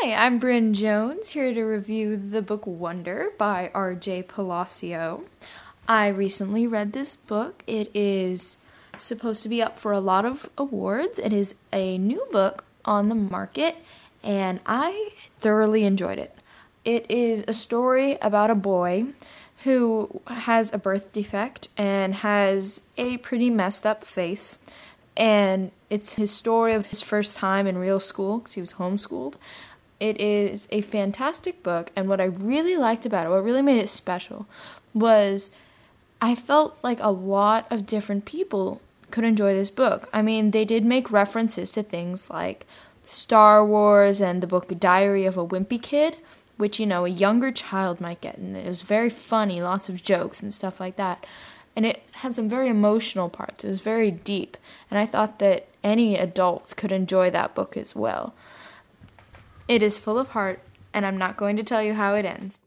Hi, I'm Bryn Jones, here to review the book Wonder by R.J. Palacio. I recently read this book. It is supposed to be up for a lot of awards. It is a new book on the market, and I thoroughly enjoyed it. It is a story about a boy who has a birth defect and has a pretty messed up face. And it's his story of his first time in real school, because he was homeschooled. It is a fantastic book, and what I really liked about it, what really made it special, was I felt like a lot of different people could enjoy this book. I mean, they did make references to things like Star Wars and the book Diary of a Wimpy Kid, which, a younger child might get, and it was very funny, lots of jokes and stuff like that. And it had some very emotional parts. It was very deep. And I thought that any adult could enjoy that book as well. It is full of heart, and I'm not going to tell you how it ends.